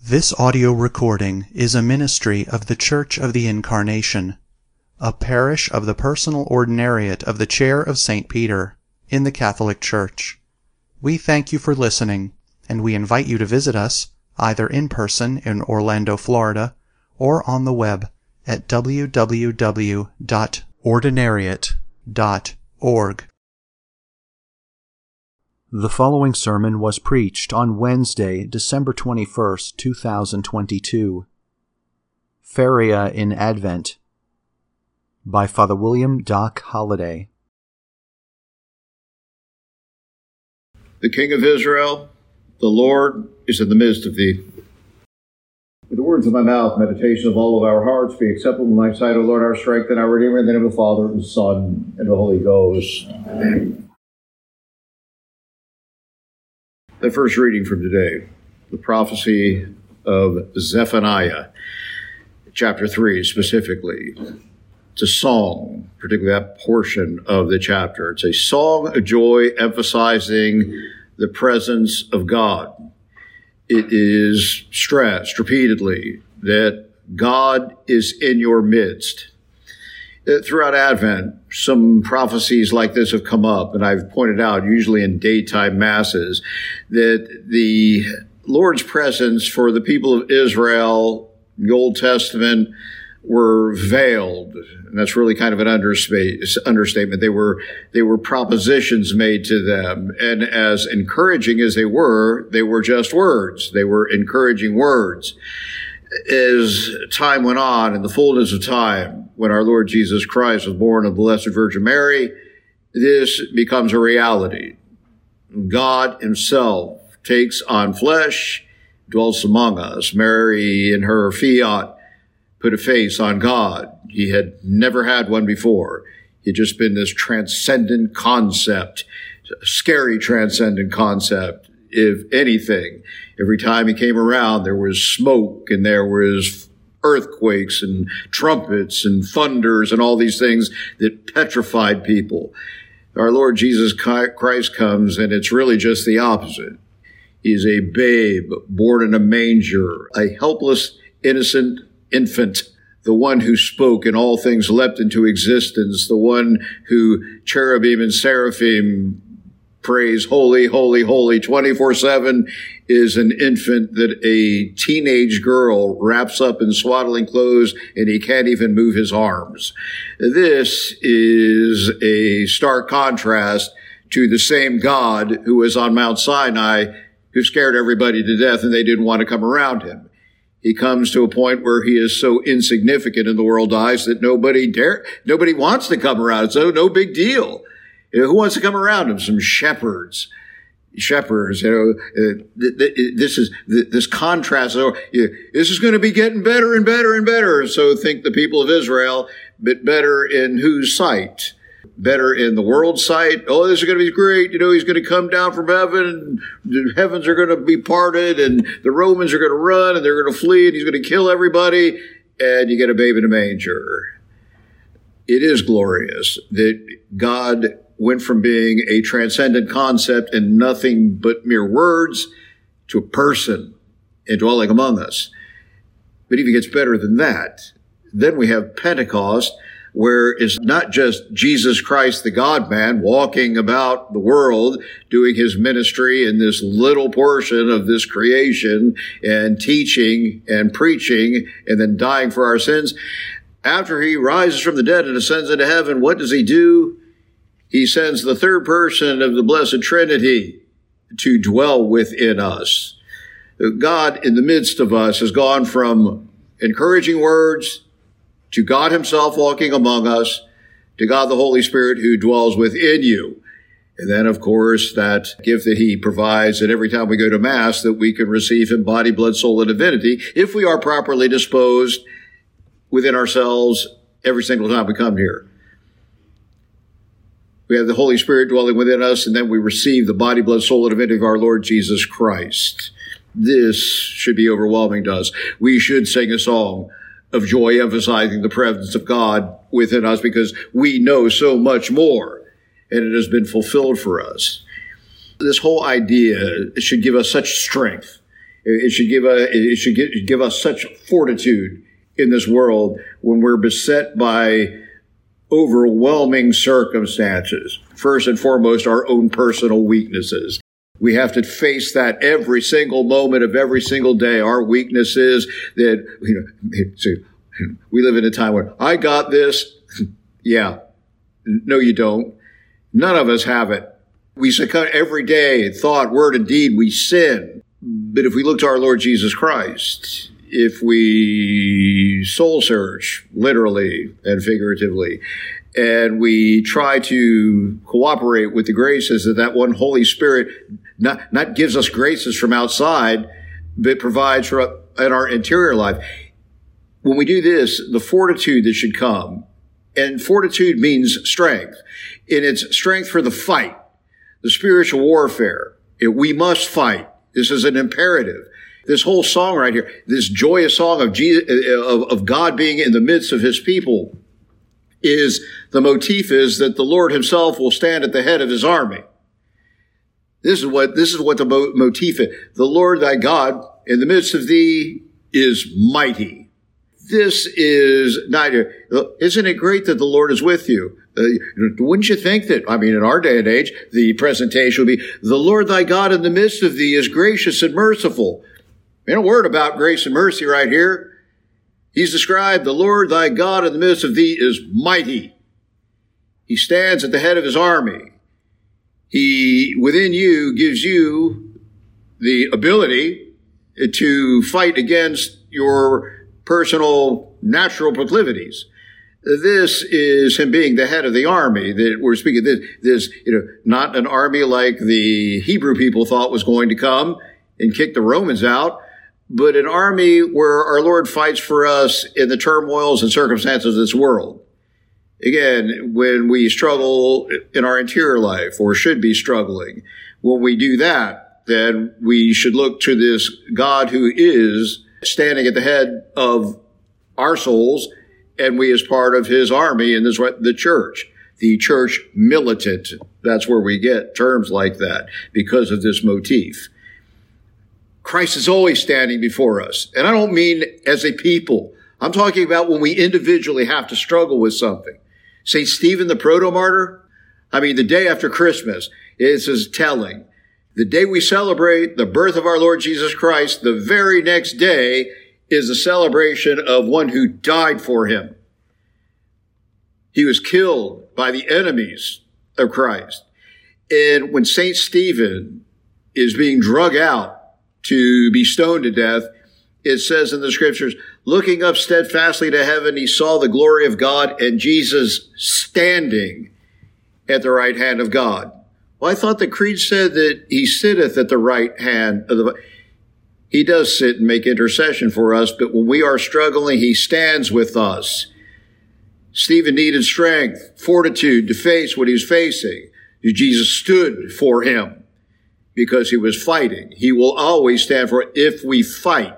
This audio recording is a ministry of the Church of the Incarnation, a parish of the Personal Ordinariate of the Chair of St. Peter, in the Catholic Church. We thank you for listening, and we invite you to visit us, either in person in Orlando, Florida, or on the web at www.ordinariate.org. The following sermon was preached on Wednesday, December 21st, 2022. Feria in Advent by Father William Doc Holliday. The King of Israel, the Lord, is in the midst of thee. With the words of my mouth, meditation of all of our hearts, be acceptable in thy sight, O Lord, our strength and our Redeemer, in the name of the Father, and the Son, and the Holy Ghost. Amen. The first reading from today, the prophecy of Zephaniah, chapter 3 specifically. It's a song, particularly that portion of the chapter. It's a song of joy emphasizing the presence of God. It is stressed repeatedly that God is in your midst. Throughout Advent, some prophecies like this have come up, and I've pointed out, usually in daytime masses, that the Lord's presence for the people of Israel, the Old Testament, were veiled. And that's really kind of an understatement. They were propositions made to them. And as encouraging as they were just words. They were encouraging words. As time went on, in the fullness of time, when our Lord Jesus Christ was born of the Blessed Virgin Mary, this becomes a reality. God himself takes on flesh, dwells among us. Mary, in her fiat, put a face on God. He had never had one before. He had just been this transcendent concept, scary transcendent concept. If anything, every time he came around, there was smoke and there was earthquakes and trumpets and thunders and all these things that petrified people. Our Lord Jesus Christ comes, and it's really just the opposite. He's a babe born in a manger, a helpless, innocent infant, the one who spoke and all things leapt into existence, the one who cherubim and seraphim praise, holy, holy, holy, 24/7, is an infant that a teenage girl wraps up in swaddling clothes, and he can't even move his arms. This is a stark contrast to the same God who was on Mount Sinai, who scared everybody to death, and they didn't want to come around him. He comes to a point where he is so insignificant in the world's eyes that nobody wants to come around. So no big deal. Who wants to come around him? Some shepherds, this contrast. This is going to be getting better and better and better. So think the people of Israel, but better in whose sight? Better in the world's sight. Oh, this is going to be great. He's going to come down from heaven, and the heavens are going to be parted, and the Romans are going to run, and they're going to flee, and he's going to kill everybody, and you get a babe in a manger. It is glorious that God went from being a transcendent concept and nothing but mere words to a person indwelling among us. But even gets better than that. Then we have Pentecost, where it's not just Jesus Christ, the God-man, walking about the world, doing his ministry in this little portion of this creation and teaching and preaching and then dying for our sins. After he rises from the dead and ascends into heaven, what does he do? He sends the third person of the Blessed Trinity to dwell within us. God in the midst of us has gone from encouraging words to God himself walking among us, to God the Holy Spirit who dwells within you. And then, of course, that gift that he provides that every time we go to Mass, that we can receive in body, blood, soul, and divinity, if we are properly disposed within ourselves every single time we come here. We have the Holy Spirit dwelling within us, and then we receive the body, blood, soul, and divinity of our Lord Jesus Christ. This should be overwhelming to us. We should sing a song of joy emphasizing the presence of God within us because we know so much more, and it has been fulfilled for us. This whole idea should give us such strength It should give us such fortitude in this world when we're beset by overwhelming circumstances. First and foremost, our own personal weaknesses. We have to face that every single moment of every single day. Our weakness is that, we live in a time where I got this. Yeah. No, you don't. None of us have it. We succumb every day, thought, word, and deed, we sin. But if we look to our Lord Jesus Christ, if we soul search, literally and figuratively, and we try to cooperate with the graces of that one Holy Spirit, not gives us graces from outside, but provides for in our interior life. When we do this, the fortitude that should come, and fortitude means strength, and it's strength for the fight, the spiritual warfare. We must fight. This is an imperative. This whole song right here, this joyous song of Jesus, of God being in the midst of his people, is the motif is that the Lord himself will stand at the head of his army. This is what the motif is. The Lord thy God in the midst of thee is mighty. This is neither. Isn't it great that the Lord is with you? Wouldn't you think that, in our day and age, the presentation would be, the Lord thy God in the midst of thee is gracious and merciful. A word about grace and mercy right here. He's described, the Lord thy God in the midst of thee is mighty. He stands at the head of his army. He, within you, gives you the ability to fight against your personal natural proclivities. This is him being the head of the army that we're speaking. This, not an army like the Hebrew people thought was going to come and kick the Romans out, but an army where our Lord fights for us in the turmoils and circumstances of this world. Again, when we struggle in our interior life, or should be struggling, when we do that, then we should look to this God who is standing at the head of our souls, and we as part of his army, and this the church militant. That's where we get terms like that because of this motif. Christ is always standing before us. And I don't mean as a people. I'm talking about when we individually have to struggle with something. St. Stephen, the proto-martyr, the day after Christmas, this is telling. The day we celebrate the birth of our Lord Jesus Christ, the very next day is a celebration of one who died for him. He was killed by the enemies of Christ. And when St. Stephen is being drug out to be stoned to death, it says in the scriptures, looking up steadfastly to heaven, he saw the glory of God and Jesus standing at the right hand of God. Well, I thought the creed said that he sitteth at the right hand of the... He does sit and make intercession for us, but when we are struggling, he stands with us. Stephen needed strength, fortitude to face what he was facing. Jesus stood for him because he was fighting. He will always stand for it if we fight.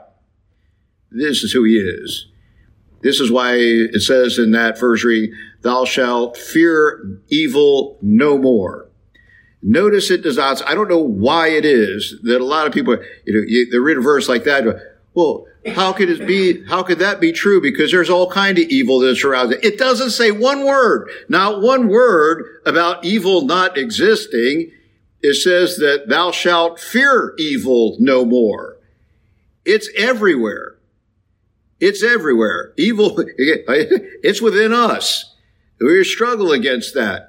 This is who he is. This is why it says in that first reading, thou shalt fear evil no more. Notice it does not. I don't know why it is that a lot of people, they read a verse like that. Well, how could it be? How could that be true? Because there's all kind of evil that surrounds it. It doesn't say one word, not one word about evil not existing. It says that thou shalt fear evil no more. It's everywhere. It's everywhere. Evil, it's within us. We struggle against that.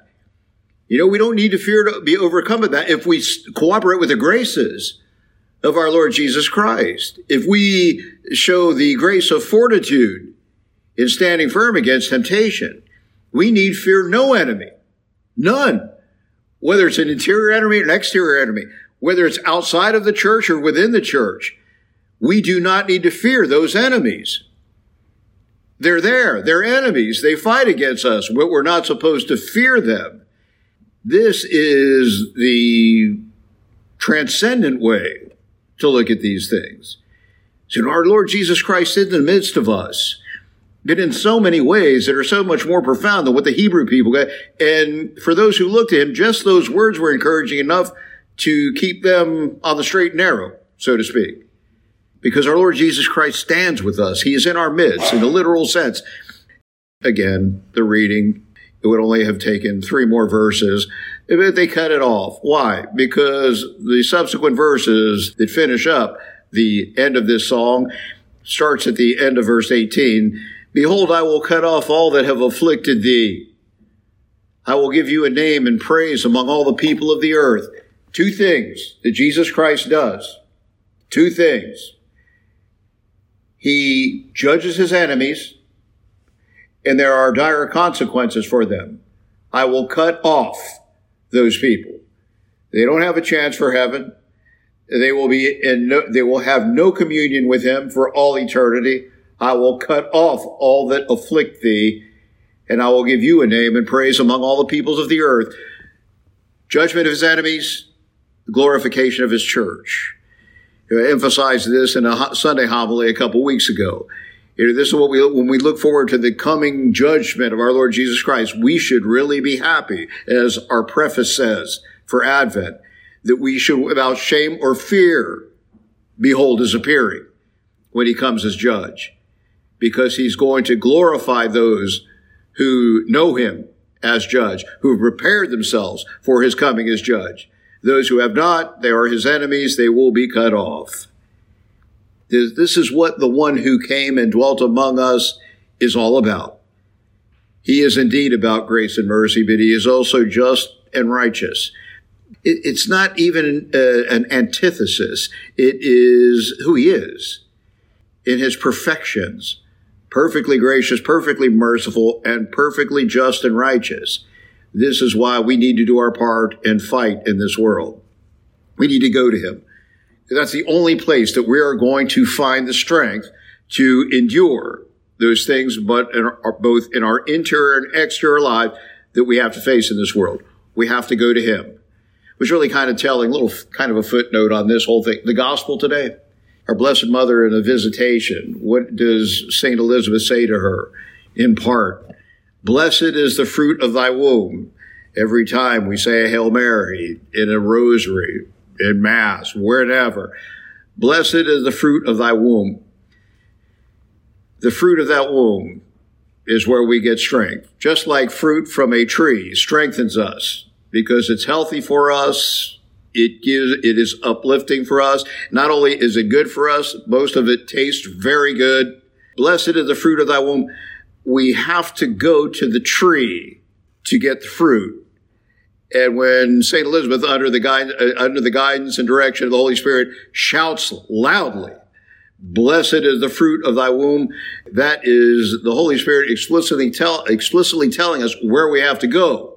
We don't need to fear to be overcome with that if we cooperate with the graces of our Lord Jesus Christ. If we show the grace of fortitude in standing firm against temptation, we need fear no enemy. None. Whether it's an interior enemy or an exterior enemy, whether it's outside of the church or within the church, we do not need to fear those enemies. They're there. They're enemies. They fight against us, but we're not supposed to fear them. This is the transcendent way to look at these things. So our Lord Jesus Christ is in the midst of us, but in so many ways that are so much more profound than what the Hebrew people got. And for those who looked at him, just those words were encouraging enough to keep them on the straight and narrow, so to speak. because our Lord Jesus Christ stands with us. He is in our midst in a literal sense. Again, the reading, it would only have taken 3 more verses, but they cut it off. Why? Because the subsequent verses that finish up the end of this song starts at the end of verse 18. Behold, I will cut off all that have afflicted thee. I will give you a name and praise among all the people of the earth. 2 things that Jesus Christ does. 2 things. He judges his enemies, and there are dire consequences for them. I will cut off those people. They don't have a chance for heaven. They will have no communion with him for all eternity. I will cut off all that afflict thee, and I will give you a name and praise among all the peoples of the earth. Judgment of his enemies, glorification of his church. I emphasized this in a Sunday homily a couple weeks ago. This is what when we look forward to the coming judgment of our Lord Jesus Christ, we should really be happy, as our preface says for Advent, that we should, without shame or fear, behold his appearing when he comes as judge, because he's going to glorify those who know him as judge, who have prepared themselves for his coming as judge. Those who have not, they are his enemies, they will be cut off. This is what the one who came and dwelt among us is all about. He is indeed about grace and mercy, but he is also just and righteous. It's not even an antithesis. It is who he is in his perfections, perfectly gracious, perfectly merciful, and perfectly just and righteous. This is why we need to do our part and fight in this world. We need to go to him. That's the only place that we are going to find the strength to endure those things, but both in our interior and exterior life that we have to face in this world. We have to go to him. It was really kind of telling, little kind of a footnote on this whole thing. The gospel today, our Blessed Mother in a visitation, what does St. Elizabeth say to her? In part, blessed is the fruit of thy womb. Every time we say a Hail Mary in a rosary, in Mass, wherever. Blessed is the fruit of thy womb. The fruit of that womb is where we get strength. Just like fruit from a tree strengthens us because it's healthy for us. It is uplifting for us. Not only is it good for us, most of it tastes very good. Blessed is the fruit of thy womb. We have to go to the tree to get the fruit. And when St. Elizabeth, under the guidance and direction of the Holy Spirit, shouts loudly, blessed is the fruit of thy womb, that is the Holy Spirit explicitly telling us where we have to go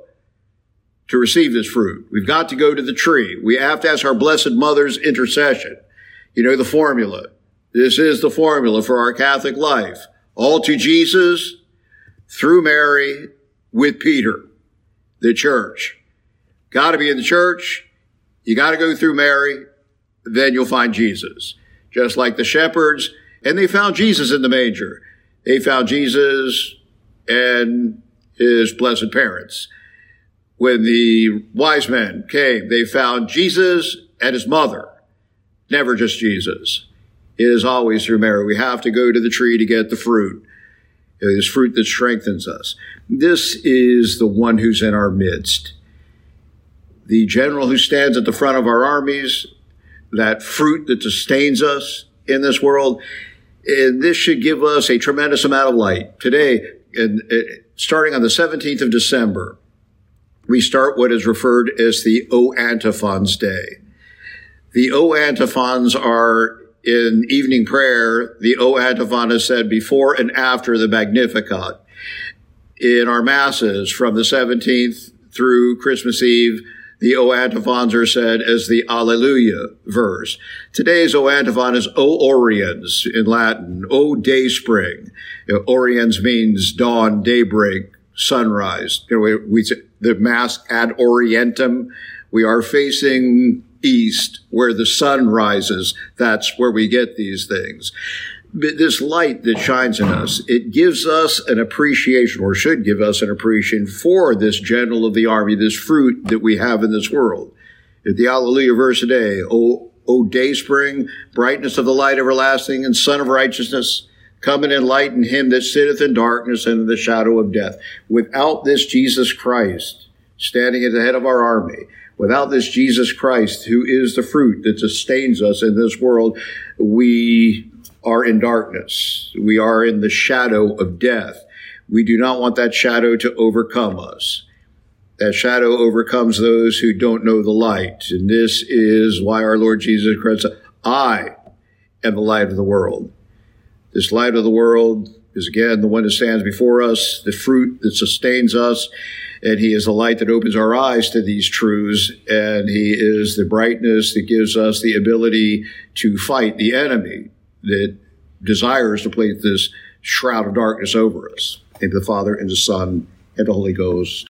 to receive this fruit. We've got to go to the tree. We have to ask our Blessed Mother's intercession. You know the formula. This is the formula for our Catholic life. All to Jesus, through Mary, with Peter, the church. Got to be in the church. You got to go through Mary. Then you'll find Jesus. Just like the shepherds. And they found Jesus in the manger. They found Jesus and his blessed parents. When the wise men came, they found Jesus and his mother. Never just Jesus. It is always through Mary. We have to go to the tree to get the fruit. This fruit that strengthens us. This is the one who's in our midst. The general who stands at the front of our armies, that fruit that sustains us in this world. And this should give us a tremendous amount of light. Today, starting on the 17th of December, we start what is referred as the O Antiphons Day. The O Antiphons are in evening prayer. The O Antiphon is said before and after the Magnificat. In our masses from the 17th through Christmas Eve, the O Antiphons are said as the Alleluia verse. Today's O Antiphon is O Oriens in Latin, O Dayspring. Oriens means dawn, daybreak, sunrise. We say the Mass ad Orientem. We are facing east where the sun rises. That's where we get these things. But this light that shines in us, it gives us an appreciation, or should give us an appreciation for this general of the army, this fruit that we have in this world. At the Alleluia verse today, O O dayspring, brightness of the light everlasting, and Son of righteousness, come and enlighten him that sitteth in darkness and in the shadow of death. Without this Jesus Christ, standing at the head of our army, without this Jesus Christ, who is the fruit that sustains us in this world, we are in darkness. We are in the shadow of death. We do not want that shadow to overcome us. That shadow overcomes those who don't know the light. And this is why our Lord Jesus Christ said, I am the light of the world. This light of the world is, again, the one that stands before us, the fruit that sustains us, and he is the light that opens our eyes to these truths, and he is the brightness that gives us the ability to fight the enemy that desires to place this shroud of darkness over us. In the Father, and the Son, and the Holy Ghost.